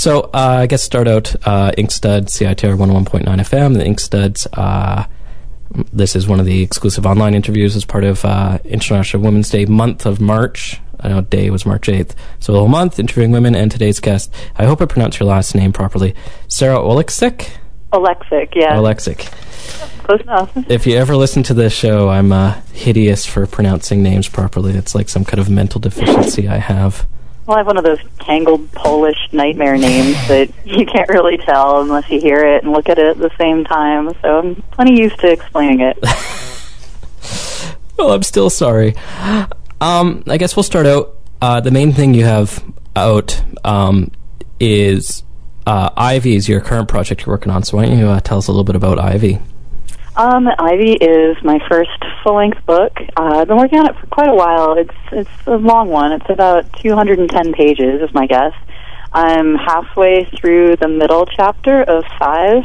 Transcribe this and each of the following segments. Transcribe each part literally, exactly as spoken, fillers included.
So uh, I guess start out uh, Inkstud, C I T R one oh one point nine F M. The Inkstuds, uh, this is one of the exclusive online interviews as part of uh, International Women's Day month of March. I know day was March eighth. So a whole month interviewing women, and today's guest, I hope I pronounced your last name properly, Sarah Oleksik? Oleksik, yeah. Oleksik. Close enough. If you ever listen to this show, I'm uh, hideous for pronouncing names properly. It's like some kind of mental deficiency I have. Well, I have one of those tangled Polish nightmare names that you can't really tell unless you hear it and look at it at the same time, so I'm plenty used to explaining it. Well, I'm still sorry. Um, I guess we'll start out. Uh, the main thing you have out um, is uh, Ivy is your current project you're working on, so why don't you uh, tell us a little bit about Ivy? Um, Ivy is my first full-length book. Uh, I've been working on it for quite a while. It's it's a long one. It's about two hundred ten pages, is my guess. I'm halfway through the middle chapter of five,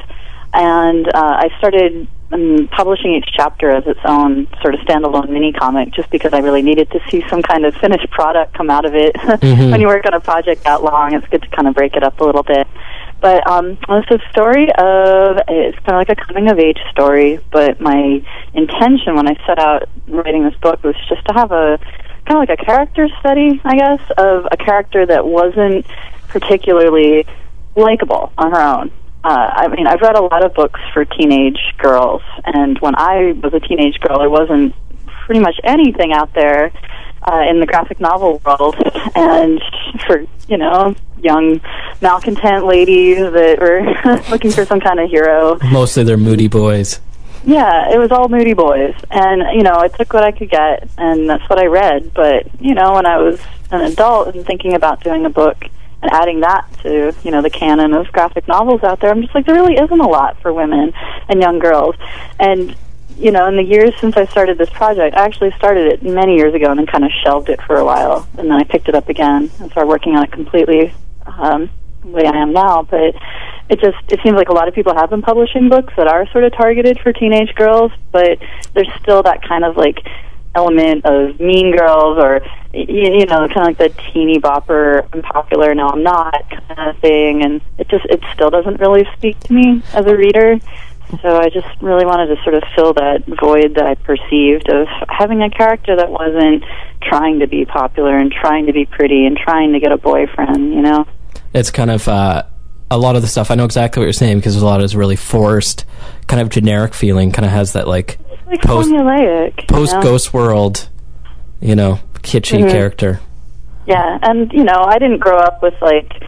and uh, I started um, publishing each chapter as its own sort of standalone mini-comic just because I really needed to see some kind of finished product come out of it. Mm-hmm. When you work on a project that long, it's good to kind of break it up a little bit. But um, it's a story of, it's kind of like a coming-of-age story, but my intention when I set out writing this book was just to have a, kind of like a character study, I guess, of a character that wasn't particularly likable on her own. Uh, I mean, I've read a lot of books for teenage girls, and when I was a teenage girl, there wasn't pretty much anything out there uh, in the graphic novel world, and for, you know, young malcontent ladies that were looking for some kind of hero. Mostly they're moody boys. Yeah, it was all moody boys. And, you know, I took what I could get, and that's what I read. But, you know, when I was an adult and thinking about doing a book and adding that to, you know, the canon of graphic novels out there, I'm just like, there really isn't a lot for women and young girls. And, you know, in the years since I started this project, I actually started it many years ago and then kind of shelved it for a while, and then I picked it up again and started working on it completely um, the way I am now. But it just, it seems like a lot of people have been publishing books that are sort of targeted for teenage girls, but there's still that kind of like element of Mean Girls or, you, you know, kind of like the teeny bopper, I'm popular, no I'm not kind of thing, and it just, it still doesn't really speak to me as a reader. So I just really wanted to sort of fill that void that I perceived of having a character that wasn't trying to be popular and trying to be pretty and trying to get a boyfriend, you know? It's kind of, uh, a lot of the stuff, I know exactly what you're saying, because there's a lot of this really forced, kind of generic feeling, kind of has that, like, like post, formulaic, post-Ghost you know? World, you know, kitschy mm-hmm. character. Yeah, and, you know, I didn't grow up with, like,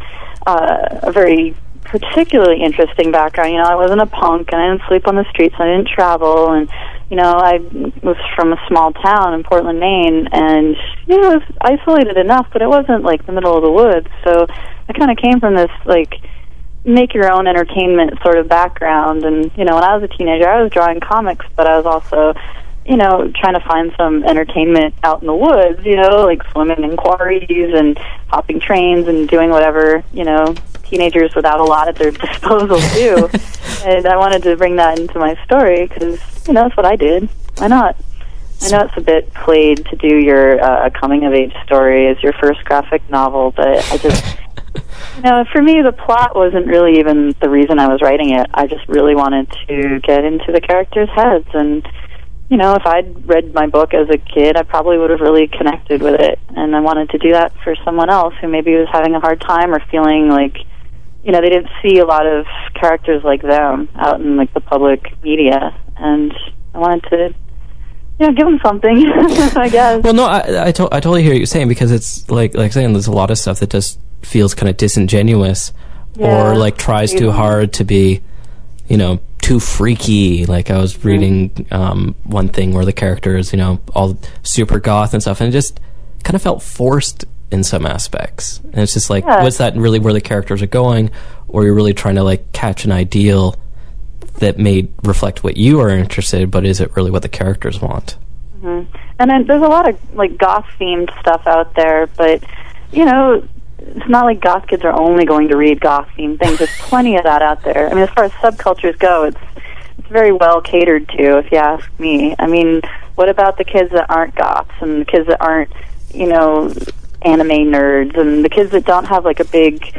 uh, a very particularly interesting background. You know, I wasn't a punk, and I didn't sleep on the streets, and I didn't travel, and, you know, I was from a small town in Portland, Maine, and, you know, it was isolated enough, but it wasn't, like, the middle of the woods, so I kind of came from this, like, make-your-own entertainment sort of background, and, you know, when I was a teenager, I was drawing comics, but I was also, you know, trying to find some entertainment out in the woods, you know, like swimming in quarries and hopping trains and doing whatever, you know, teenagers without a lot at their disposal do. And I wanted to bring that into my story because, you know, that's what I did. Why not? I know it's a bit played to do your uh, coming-of-age story as your first graphic novel, but I just, you know, for me, the plot wasn't really even the reason I was writing it. I just really wanted to get into the characters' heads, and, you know, if I'd read my book as a kid, I probably would have really connected with it, and I wanted to do that for someone else who maybe was having a hard time or feeling like, you know, they didn't see a lot of characters like them out in, like, the public media, and I wanted to, you know, give them something, I guess. Well, no, I I, to- I totally hear what you're saying, because it's, like, like saying there's a lot of stuff that just feels kind of disingenuous, yeah, or, like, tries too hard to be, you know, too freaky. Like, I was reading um, one thing where the character is, you know, all super goth and stuff, and it just kind of felt forced in some aspects. And it's just like, yeah. was that really where the characters are going, or you're really trying to, like, catch an ideal that may reflect what you are interested in, but is it really what the characters want? Mm-hmm. And then there's a lot of, like, goth-themed stuff out there, but, you know, it's not like goth kids are only going to read goth-themed things. There's plenty of that out there. I mean, as far as subcultures go, it's it's very well catered to, if you ask me. I mean, what about the kids that aren't goths and the kids that aren't, you know, anime nerds, and the kids that don't have, like, a big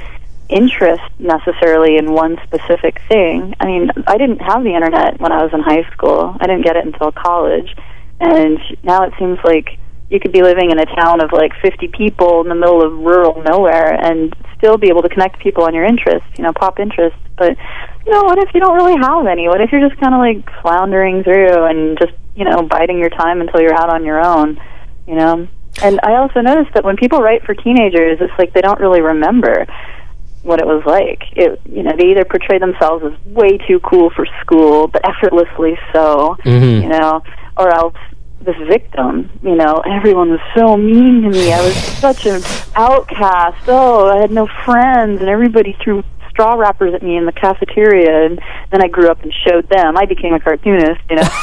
interest necessarily in one specific thing. I mean, I didn't have the internet when I was in high school. I didn't get it until college. And now it seems like you could be living in a town of like fifty people in the middle of rural nowhere and still be able to connect people on your interests, you know, pop interests. But, you know, what if you don't really have any? What if you're just kind of like floundering through and just, you know, biding your time until you're out on your own, you know? And I also noticed that when people write for teenagers, it's like they don't really remember what it was like. It, you know, they either portray themselves as way too cool for school, but effortlessly so, mm-hmm. you know, or else this victim, you know, everyone was so mean to me. I was such an outcast. Oh, I had no friends, and everybody threw straw wrappers at me in the cafeteria, and then I grew up and showed them. I became a cartoonist, you know.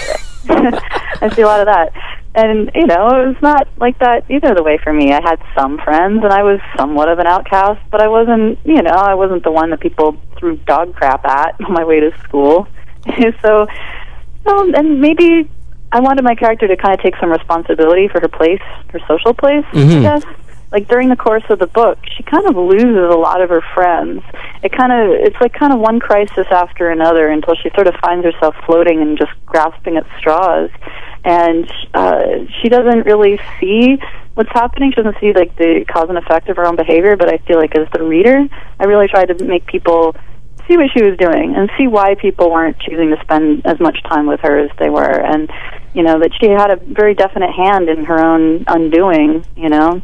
I see a lot of that. And, you know, it was not like that either the way for me. I had some friends, and I was somewhat of an outcast, but I wasn't, you know, I wasn't the one that people threw dog crap at on my way to school. So, um, and maybe I wanted my character to kind of take some responsibility for her place, her social place, mm-hmm. I guess. Like, during the course of the book, she kind of loses a lot of her friends. It kind of, it's like kind of one crisis after another until she sort of finds herself floating and just grasping at straws. And uh, she doesn't really see what's happening. She doesn't see, like, the cause and effect of her own behavior, but I feel like as the reader, I really tried to make people see what she was doing and see why people weren't choosing to spend as much time with her as they were. And, you know, that she had a very definite hand in her own undoing, you know.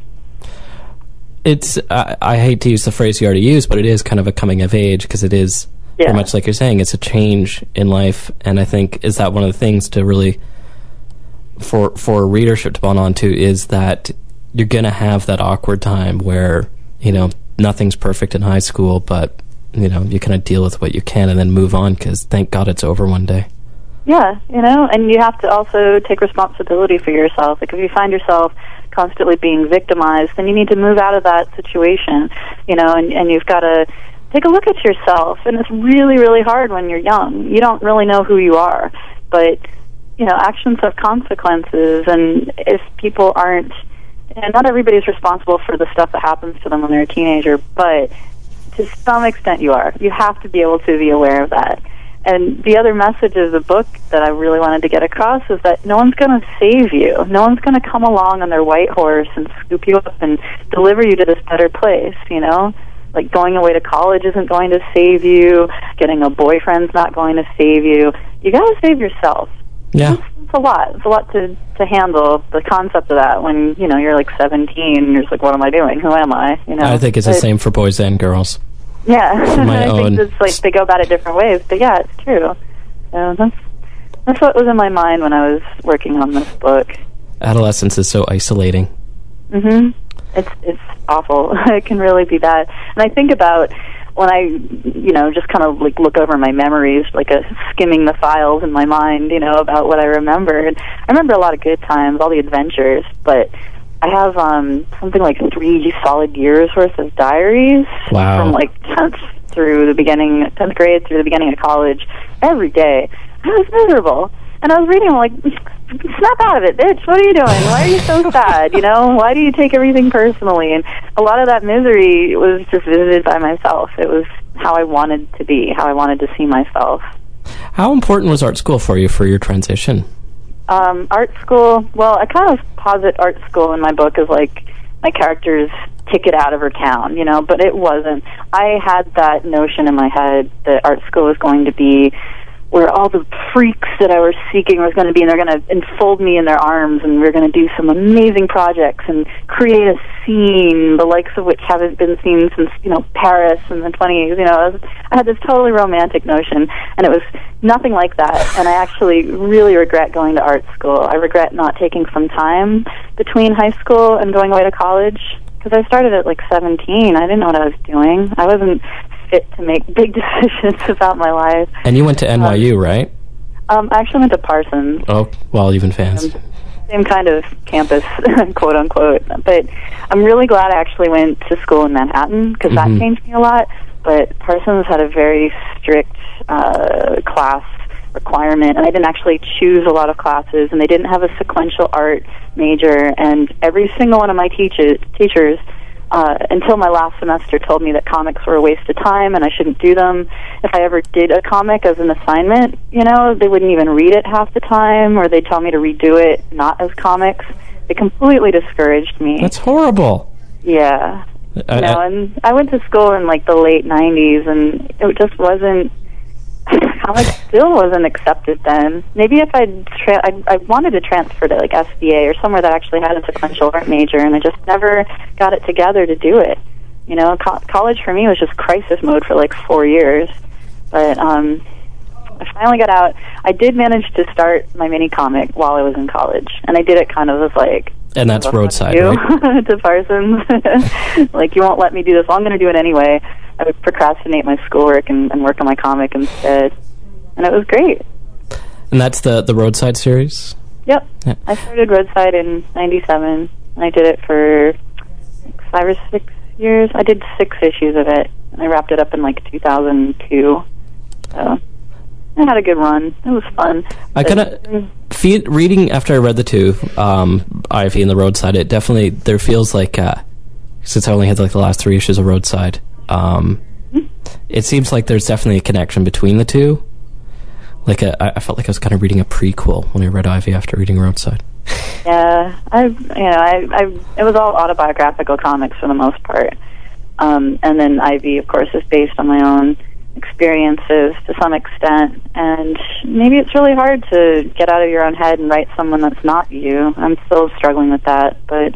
It's, I, I hate to use the phrase you already used, but it is kind of a coming of age, because it is yeah. very much like you're saying, it's a change in life. And I think, is that one of the things to really, for for readership to bond onto, is that you're going to have that awkward time where, you know, nothing's perfect in high school, but, you know, you kind of deal with what you can and then move on, because thank God it's over one day. Yeah, you know, and you have to also take responsibility for yourself. Like, if you find yourself constantly being victimized, then you need to move out of that situation, you know, and, and you've got to take a look at yourself. And it's really, really hard when you're young. You don't really know who you are, but, you know, actions have consequences, and if people aren't, and not everybody's responsible for the stuff that happens to them when they're a teenager, but to some extent you are. You have to be able to be aware of that. And the other message of the book that I really wanted to get across is that no one's going to save you. No one's going to come along on their white horse and scoop you up and deliver you to this better place, you know? Like, going away to college isn't going to save you. Getting a boyfriend's not going to save you. You got to save yourself. Yeah. It's, it's a lot. It's a lot to, to handle, the concept of that, when, you know, you're like seventeen and you're just like, what am I doing? Who am I? You know? I think it's but, the same for boys and girls. Yeah, I own. think it's like they go about it different ways, but yeah, it's true. So that's that's what was in my mind when I was working on this book. Adolescence is so isolating. Mhm. It's it's awful. It can really be bad. And I think about when I, you know, just kind of like look over my memories, like a skimming the files in my mind, you know, about what I remember. And I remember a lot of good times, all the adventures, but I have um, something like three solid years worth of diaries. Wow. From like tenth through the beginning, tenth grade through the beginning of college, every day. I was miserable. And I was reading, I'm like, snap out of it, bitch. What are you doing? Why are you so sad? You know, why do you take everything personally? And a lot of that misery was just visited by myself. It was how I wanted to be, how I wanted to see myself. How important was art school for you for your transition? Um, art school, well, I kind of posit art school in my book as like my character's ticket out of her town, you know, but it wasn't. I had that notion in my head that art school was going to be where all the freaks that I was seeking was going to be, and they're going to enfold me in their arms, and we're going to do some amazing projects and create a scene, the likes of which haven't been seen since, you know, Paris in the twenties. You know, I, was, I had this totally romantic notion, and it was nothing like that. And I actually really regret going to art school. I regret not taking some time between high school and going away to college, because I started at like seventeen. I didn't know what I was doing. I wasn't fit to make big decisions about my life. And you went to N Y U, um, right? Um, I actually went to Parsons. Oh, well, even fans. Um, same kind of campus, quote unquote. But I'm really glad I actually went to school in Manhattan, because mm-hmm. that changed me a lot. But Parsons had a very strict uh, class requirement, and I didn't actually choose a lot of classes, and they didn't have a sequential art major, and every single one of my teachers teachers uh, until my last semester told me that comics were a waste of time and I shouldn't do them. If I ever did a comic as an assignment, you know, they wouldn't even read it half the time, or they'd tell me to redo it not as comics. It completely discouraged me. That's horrible. Yeah. I, you know, I, and I went to school in, like, the late nineties, and it just wasn't... comics still wasn't accepted then. Maybe if I'd tra- I, I wanted to transfer to, like, S B A or somewhere that actually had a sequential art major, and I just never got it together to do it. You know, co- college for me was just crisis mode for, like, four years. But um, I finally got out. I did manage to start my mini-comic while I was in college, and I did it kind of as, like... And that's Roadside, right? to Parsons. Like, you won't let me do this. Well, I'm going to do it anyway. I would procrastinate my schoolwork and, and work on my comic instead. And it was great. And that's the, the Roadside series? Yep. Yeah. I started Roadside in ninety-seven, and I did it for like, five or six years. I did six issues of it, and I wrapped it up in, like, two thousand two. So... I had a good run. It was fun. I kind of fe- reading after I read the two, um, Ivy and the Roadside. It definitely there feels like uh, since I only had like the last three issues of Roadside, um, mm-hmm. it seems like there's definitely a connection between the two. Like a, I felt like I was kind of reading a prequel when I read Ivy after reading Roadside. Yeah, I you know I, I it was all autobiographical comics for the most part, um, and then Ivy, of course, is based on my own experiences to some extent, and maybe it's really hard to get out of your own head and write someone that's not you. I'm still struggling with that, but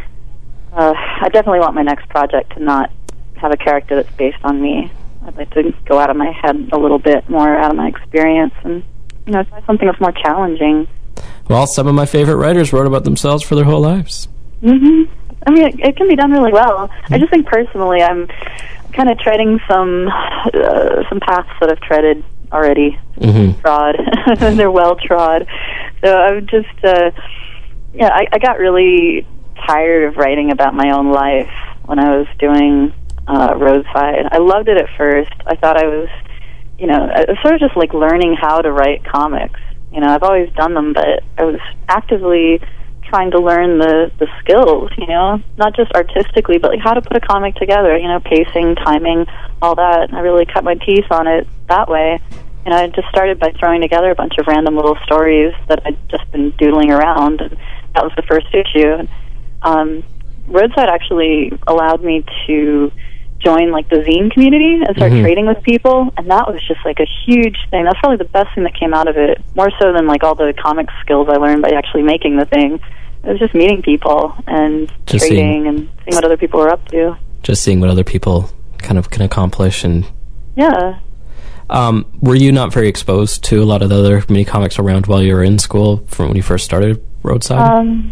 uh, I definitely want my next project to not have a character that's based on me. I'd like to go out of my head a little bit more, out of my experience, and you know, try something that's more challenging. Well, some of my favorite writers wrote about themselves for their whole lives. Mm-hmm. I mean, it, it can be done really well. Mm-hmm. I just think personally I'm kind of treading some uh, some paths that I've treaded already. Mm-hmm. Trod. They're well trod. So I'm just, uh, yeah, I, I got really tired of writing about my own life when I was doing uh, Roadside. I loved it at first. I thought I was, you know, I was sort of just like learning how to write comics. You know, I've always done them, but I was actively trying to learn the, the skills, you know, not just artistically, but like how to put a comic together, you know, pacing, timing, all that. I really cut my teeth on it that way. You know, I just started by throwing together a bunch of random little stories that I'd just been doodling around, and that was the first issue. Um, Roadside actually allowed me to join like the zine community and start mm-hmm. trading with people, and that was just like a huge thing. That's probably the best thing that came out of it, more so than like all the comic skills I learned by actually making the thing. It was just meeting people and just trading seeing, and seeing what other people were up to. Just seeing what other people kind of can accomplish. And yeah. Um, were you not very exposed to a lot of the other mini comics around while you were in school from when you first started Roadside? Um,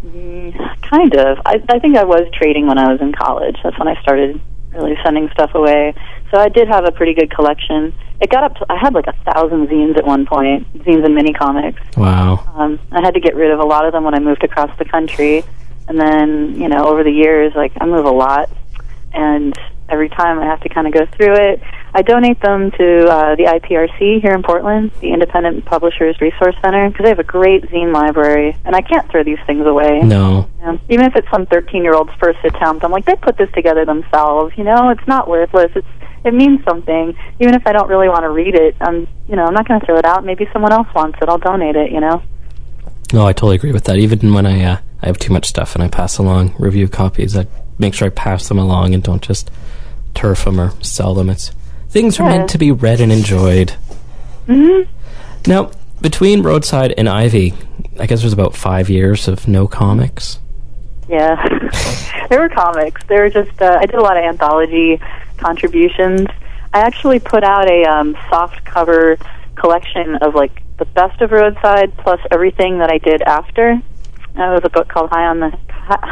kind of. I, I think I was trading when I was in college. That's when I started really sending stuff away. So I did have a pretty good collection. It got up to, I had like a thousand zines at one point, zines and mini comics. Wow. Um, I had to get rid of a lot of them when I moved across the country. And then, you know, over the years, like, I move a lot. And every time I have to kind of go through it. I donate them to uh, the I P R C here in Portland, the Independent Publishers Resource Center, because they have a great zine library, and I can't throw these things away. No. You know, even if it's some thirteen-year-old's first attempt, I'm like, they put this together themselves, you know? It's not worthless. It's It means something. Even if I don't really want to read it, I'm, you know, I'm not going to throw it out. Maybe someone else wants it. I'll donate it, you know? No, I totally agree with that. Even when I, uh, I have too much stuff and I pass along review copies, I make sure I pass them along and don't just turf them or sell them. It's things are yeah. meant to be read and enjoyed. Mm-hmm. Now, between Roadside and Ivy, I guess there's about five years of no comics. Yeah. There were comics. There were just, uh, I did a lot of anthology contributions. I actually put out a um, soft cover collection of, like, the best of Roadside plus everything that I did after. It was a book called High on the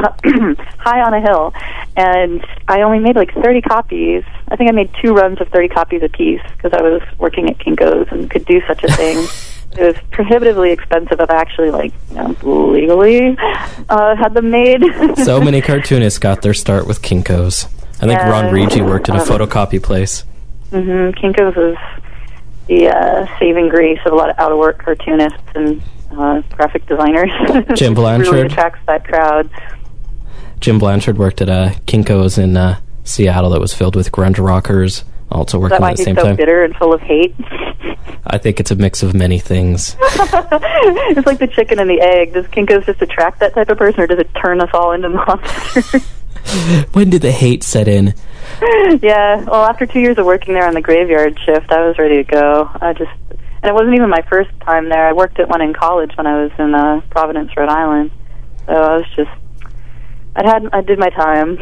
High on a Hill, and I only made like thirty copies. I think I made two runs of thirty copies apiece because I was working at Kinko's and could do such a thing. It was prohibitively expensive. I've actually, like, you know, legally uh, had them made. So many cartoonists got their start with Kinko's. I think yeah, Ron Rigi worked in a um, photocopy place. Mm-hmm. Kinko's is the uh, saving grace of a lot of out-of-work cartoonists and Uh, graphic designers. Jim Blanchard really attracts that crowd. Jim Blanchard worked at uh, Kinko's in uh, Seattle that was filled with grunge rockers, also working at the same time. Is that why he's so bitter and full of hate? I think it's a mix of many things. It's like the chicken and the egg. Does Kinko's just attract that type of person, or does it turn us all into monsters? When did the hate set in? Yeah, well, after two years of working there on the graveyard shift, I was ready to go. I just, and it wasn't even my first time there. I worked at one in college when I was in uh, Providence, Rhode Island. So I was just, I had, I did my time.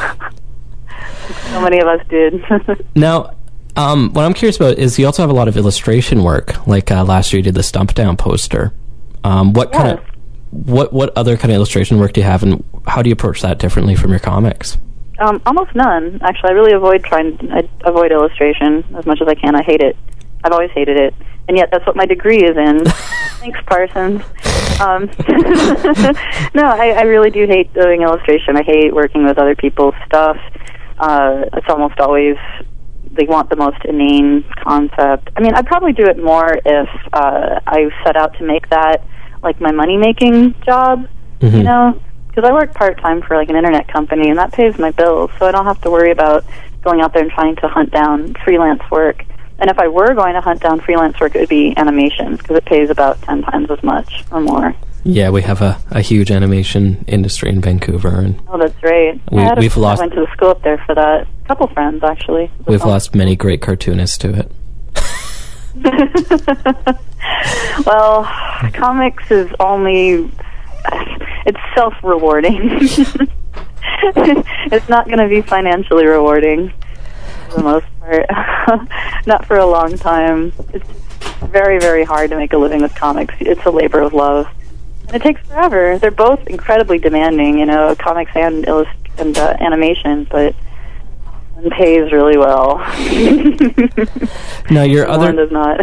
So many of us did. Now, um, what I'm curious about is you also have a lot of illustration work. Like uh, last year, you did the Stump Down poster. Um, what yes. kind of what what other kind of illustration work do you have, and how do you approach that differently from your comics? Um, almost none, actually. I really avoid trying. I avoid illustration as much as I can. I hate it. I've always hated it, and yet that's what my degree is in. Thanks, Parsons. Um, no, I, I really do hate doing illustration. I hate working with other people's stuff. Uh, it's almost always they want the most inane concept. I mean, I'd probably do it more if uh, I set out to make that like my money-making job, mm-hmm. you know? Because I work part-time for like an internet company, and that pays my bills, so I don't have to worry about going out there and trying to hunt down freelance work. And if I were going to hunt down freelance work, it would be animation, because it pays about ten times as much or more. Yeah, we have a, a huge animation industry in Vancouver. And oh, that's great. We, I, we've a, lost, I went to the school up there for that. A couple friends, actually. We've lost many great cartoonists to it. Well, comics is only... It's self-rewarding. It's not going to be financially rewarding for the most part. Not for a long time. It's very, very hard to make a living with comics. It's a labor of love. And it takes forever. They're both incredibly demanding, you know, comics and, illust- and uh, animation, but one pays really well. No, your other... One does not.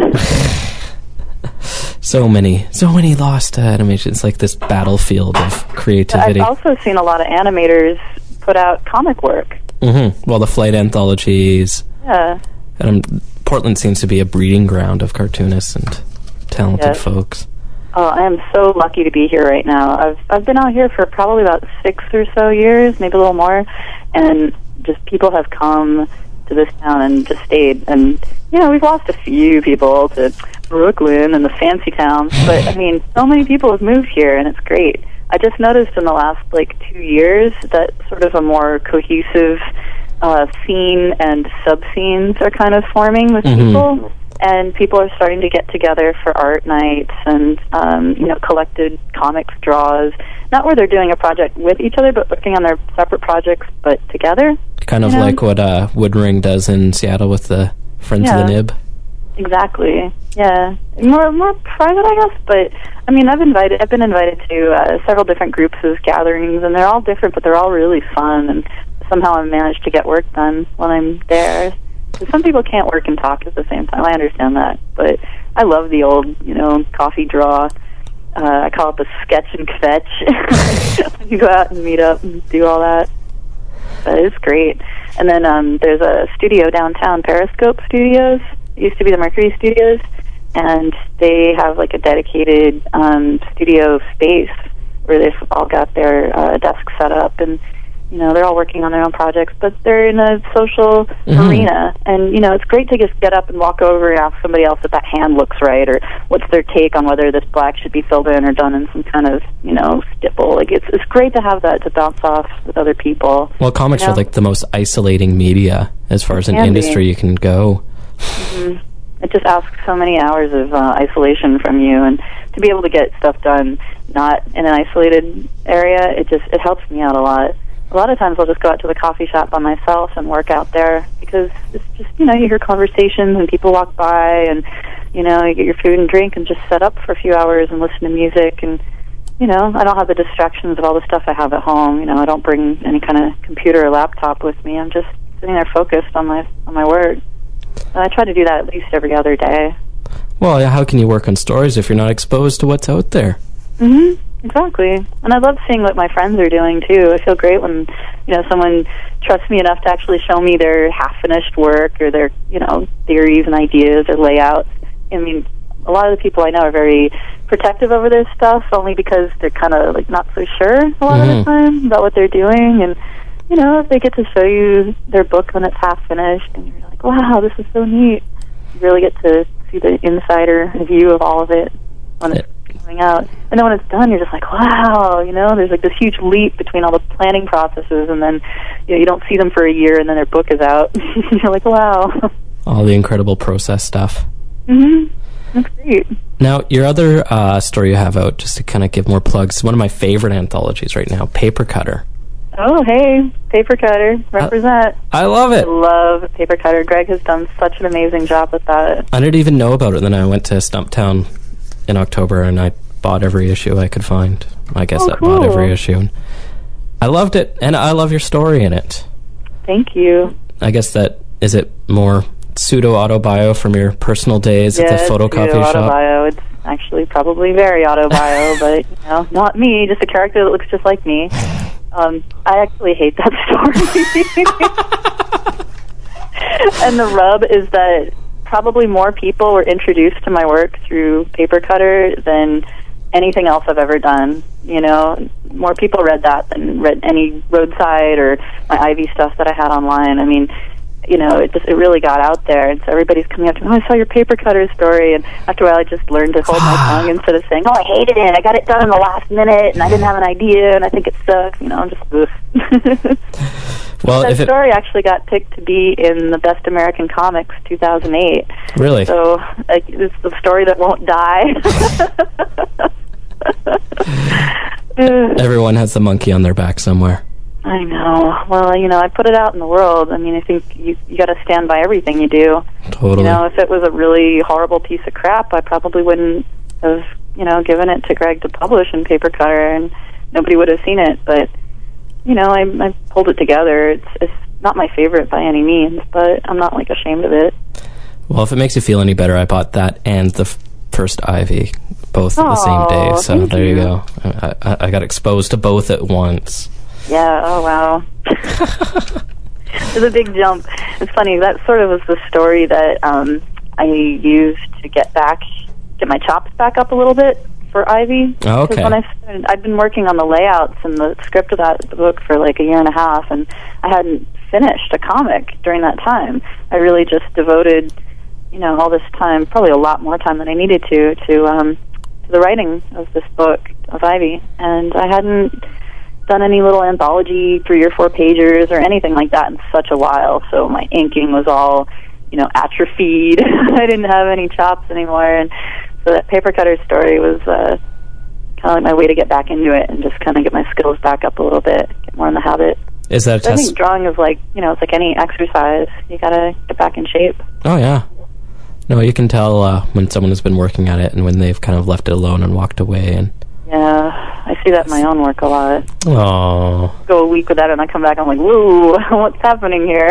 So many, so many lost uh, animations, like this battlefield of creativity. I've also seen a lot of animators put out comic work. Mm-hmm. Well, the Flight anthologies. Yeah. And um, Portland seems to be a breeding ground of cartoonists and talented yes. folks. Oh, I am so lucky to be here right now. I've I've been out here for probably about six or so years, maybe a little more, and just people have come to this town and just stayed. And, you know, we've lost a few people to Brooklyn and the fancy towns, but, I mean, so many people have moved here, and it's great. I just noticed in the last, like, two years that sort of a more cohesive uh, scene and sub-scenes are kind of forming with mm-hmm. people, and people are starting to get together for art nights and, um, you know, collected comics draws, not where they're doing a project with each other, but working on their separate projects, but together. Kind of you know? like what uh, Woodring does in Seattle with the Friends yeah. of the Nib. Exactly. Yeah, more more private, I guess. But I mean, I've invited, I've been invited to uh, several different groups' gatherings, and they're all different, but they're all really fun. And somehow I've managed to get work done when I'm there. Some people can't work and talk at the same time. I understand that, but I love the old, you know, coffee draw. Uh, I call it the sketch and kvetch. You go out and meet up and do all that. But it's great. And then um, there's a studio downtown, Periscope Studios. It used to be the Mercury Studios, and they have like a dedicated um, studio space where they've all got their uh, desks set up, and you know they're all working on their own projects, but they're in a social mm-hmm. arena. And you know it's great to just get up and walk over and ask somebody else if that hand looks right, or what's their take on whether this black should be filled in or done in some kind of you know stipple. Like it's it's great to have that to bounce off with other people. Well, comics you know? are like the most isolating media as far as an industry be. you can go. Mm-hmm. It just asks so many hours of uh, isolation from you, and to be able to get stuff done not in an isolated area, it just it helps me out a lot. A lot of times I'll just go out to the coffee shop by myself and work out there because it's just, you know, you hear conversations and people walk by and, you know, you get your food and drink and just set up for a few hours and listen to music. And, you know, I don't have the distractions of all the stuff I have at home. You know, I don't bring any kind of computer or laptop with me. I'm just sitting there focused on my on my work. And I try to do that at least every other day. Well, yeah, how can you work on stories if you're not exposed to what's out there? Mm-hmm. Exactly. And I love seeing what my friends are doing, too. I feel great when, you know, someone trusts me enough to actually show me their half-finished work or their, you know, theories and ideas or layouts. I mean, a lot of the people I know are very protective over their stuff, only because they're kind of like not so sure a lot mm-hmm. of the time about what they're doing. And you know, if they get to show you their book when it's half finished, and you're like, wow, this is so neat, you really get to see the insider view of all of it when it's coming out. And then when it's done, you're just like, wow, you know, there's like this huge leap between all the planning processes, and then you know, you don't see them for a year, and then their book is out. You're like, wow. All the incredible process stuff. Mm-hmm. That's great. Now, your other uh, story you have out, just to kind of give more plugs, one of my favorite anthologies right now, Paper Cutter. Oh, hey, Paper Cutter, represent. I, I love it. I love Paper Cutter. Greg has done such an amazing job with that. I didn't even know about it. Then I went to Stumptown in October, and I bought every issue I could find. I guess oh, I cool. bought every issue. And I loved it, and I love your story in it. Thank you. I guess that, is it more pseudo-autobio from your personal days yeah, at the photocopy shop? Yeah, autobio. It's actually probably very autobio, but, you know, not me, just a character that looks just like me. Um, I actually hate that story. And the rub is that probably more people were introduced to my work through Paper Cutter than anything else I've ever done. You know, more people read that than read any roadside or my Ivy stuff that I had online. I mean, you know, it just it really got out there, and so everybody's coming up to me, oh, I saw your Paper Cutter story, and after a while I just learned to hold my tongue instead of saying, oh, I hated it, I got it done in the last minute, and I didn't have an idea, and I think it sucks, you know, I'm just, ugh. Well, that if it story actually got picked to be in the Best American Comics two thousand eight. Really? So, like, it's the story that won't die. Everyone has the monkey on their back somewhere. I know. Well, you know, I put it out in the world. I mean, I think you you got to stand by everything you do. Totally. You know, if it was a really horrible piece of crap, I probably wouldn't have, you know, given it to Greg to publish in Paper Cutter, and nobody would have seen it. But, you know, I, I pulled it together. It's, it's not my favorite by any means, but I'm not, like, ashamed of it. Well, if it makes you feel any better, I bought that and the f- first Ivy, both at the same day. So there you, you go. I, I, I got exposed to both at once. Yeah, oh wow. It was a big jump. It's funny, that sort of was the story that um, I used to get back, get my chops back up a little bit for Ivy. Oh, okay. Because when I started, I'd been working on the layouts and the script of that book for like a year and a half, and I hadn't finished a comic during that time. I really just devoted, you know, all this time, probably a lot more time than I needed to, to, um, to the writing of this book, of Ivy. And I hadn't done any little anthology three or four pagers or anything like that in such a while, so my inking was all, you know, atrophied. I didn't have any chops anymore, and so that Paper Cutter story was uh, kind of like my way to get back into it and just kind of get my skills back up a little bit, get more in the habit. Is that a so test? I think drawing is like, you know, it's like any exercise. You gotta get back in shape. Oh, yeah. No, you can tell uh, when someone has been working at it and when they've kind of left it alone and walked away. And yeah, I see that in my own work a lot. Oh. Go a week without it, and I come back, I'm like, whoa, what's happening here?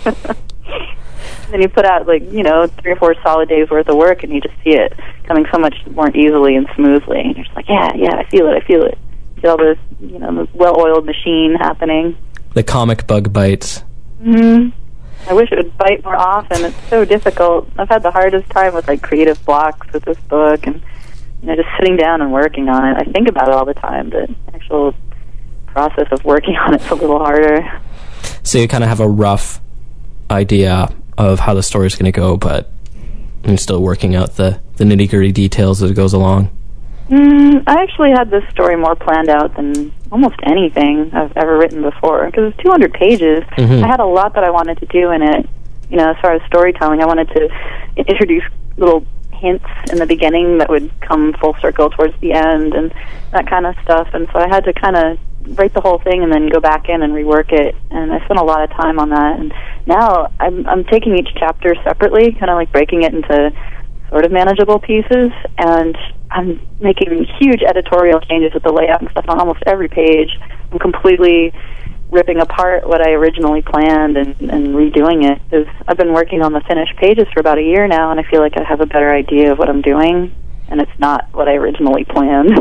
Then you put out, like, you know, three or four solid days worth of work, and you just see it coming so much more easily and smoothly. And you're just like, yeah, yeah, I feel it, I feel it. See all this, you know, the well-oiled machine happening. The comic bug bites. Mm-hmm. I wish it would bite more often. It's so difficult. I've had the hardest time with, like, creative blocks with this book, and you know, just sitting down and working on it. I think about it all the time. The actual process of working on it's a little harder. So you kind of have a rough idea of how the story's going to go, but you're still working out the, the nitty-gritty details as it goes along. Mm, I actually had this story more planned out than almost anything I've ever written before, because it's two hundred pages. Mm-hmm. I had a lot that I wanted to do in it. You know, as far as storytelling, I wanted to introduce little hints in the beginning that would come full circle towards the end and that kind of stuff. And so I had to kind of write the whole thing and then go back in and rework it. And I spent a lot of time on that. And now I'm, I'm taking each chapter separately, kind of like breaking it into sort of manageable pieces. And I'm making huge editorial changes with the layout and stuff on almost every page. I'm completely ripping apart what I originally planned and, and redoing it. Because I've been working on the finished pages for about a year now, and I feel like I have a better idea of what I'm doing, and it's not what I originally planned.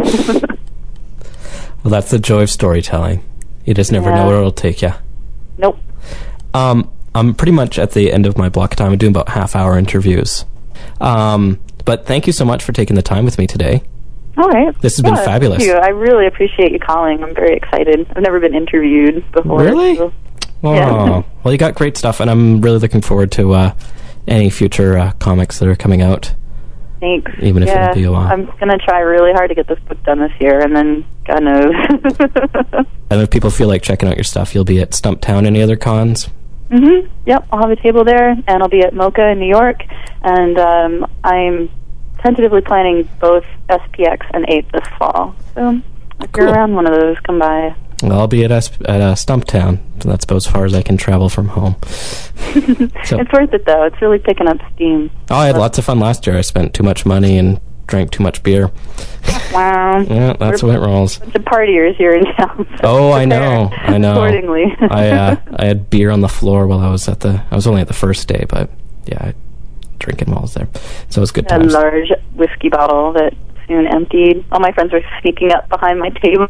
Well, that's the joy of storytelling. You just never yeah. know where it'll take you. Nope. Um, I'm pretty much at the end of my block of time. I'm doing about half-hour interviews. Um, But thank you so much for taking the time with me today. All right. This has yeah, been fabulous. Thank you. I really appreciate you calling. I'm very excited. I've never been interviewed before. Really? So, oh, yeah. Well, you got great stuff, and I'm really looking forward to uh, any future uh, comics that are coming out. Thanks. Even if yeah, it'll be a while. I'm going to try really hard to get this book done this year, and then God knows. And if people feel like checking out your stuff, you'll be at Stumptown. Any other cons? Mm-hmm. Yep, I'll have a table there, and I'll be at MoCA in New York, and um, I'm tentatively planning both S P X and ape this fall. So if Cool. you're around one of those, come by. Well, I'll be at S- at uh, Stumptown. So that's about as far as I can travel from home. So, It's worth it, though. It's really picking up steam. oh, I had lots of fun last year. I spent too much money and drank too much beer. Wow. Yeah, that's We're what it rolls. a bunch of partiers here in town. So Oh, I know, I know. Accordingly. I uh, I had beer on the floor while I was at the. I was only at the first day, but yeah, I, drinking while I was there, so it was good A times. large whiskey bottle that soon emptied. All my friends were sneaking up behind my table,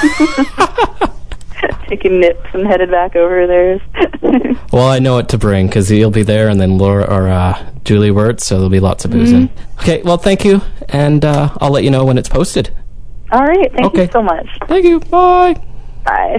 taking nips and headed back over theirs. Well, I know what to bring because you'll be there, and then Laura or uh, Julie Wirtz, so there'll be lots of boozing. Mm-hmm. Okay, well, thank you, and uh, I'll let you know when it's posted. All right. Thank Okay. you so much. Thank you. Bye. Bye.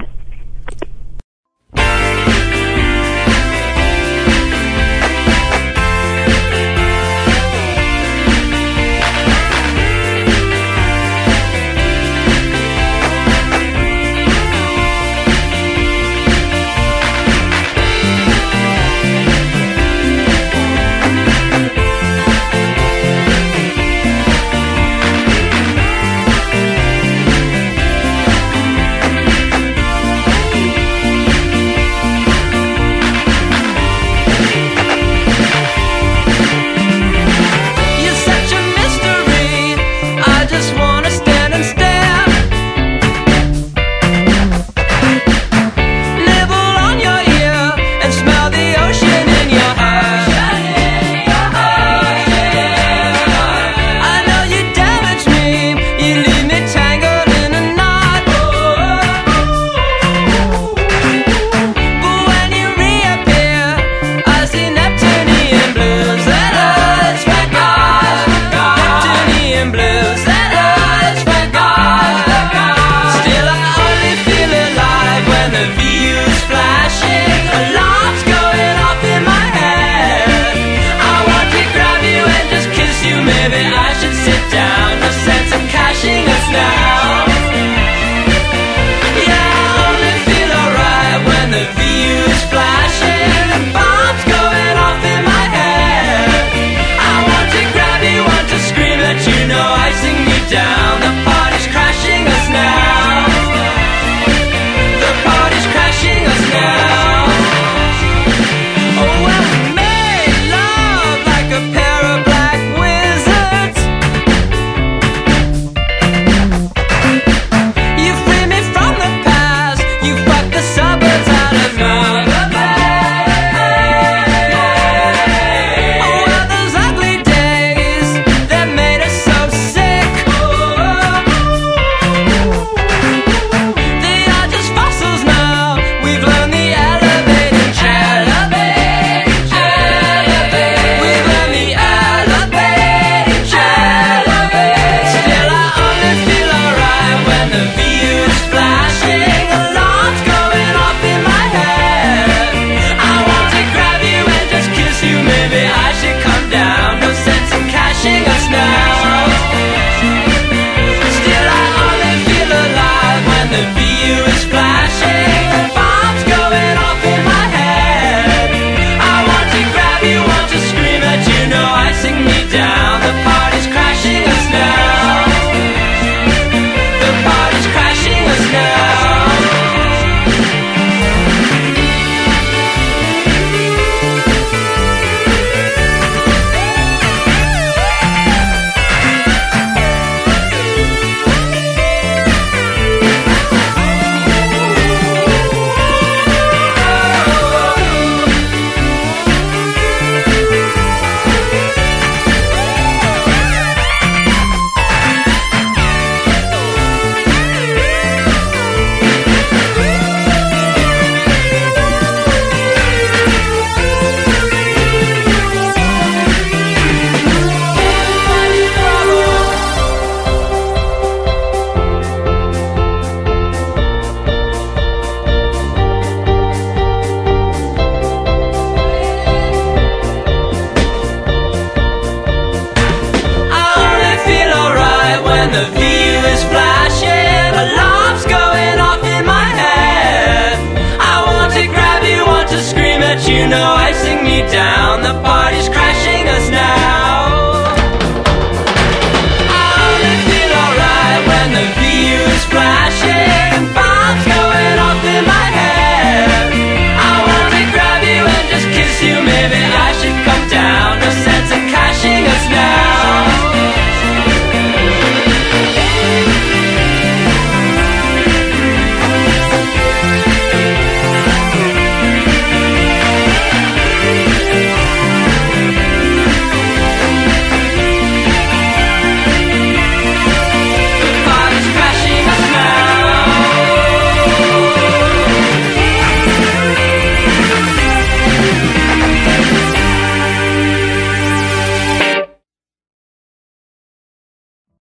You're such a mystery. I just wanna stand and stare. Nibble on your ear and smell the ocean in your hair. I know you damage me. You leave me tangled in a knot. But when you reappear, I see Neptunian blues that eyes forgot. Neptunian blues that eyes forgot. Still I only feel alive when the view's flashing. Alarms going off in my head. I want to grab you and just kiss you. Maybe I should sit down. No sense in cashing us now. Yeah, I only feel alright when the view's flashing. Bombs going off in my head. I want to grab you, want to scream at you, know icing me down. The party's crashing us now. The party's crashing us now. Oh, well, we made love like a pair of black wizards. You free me from the past. You fuck the suburbs out of me. Oh, well, those ugly days that made us so sick. They are just fossils now. We've learned the elevator chair. We've learned the elevator chair. Still, I only feel alright when the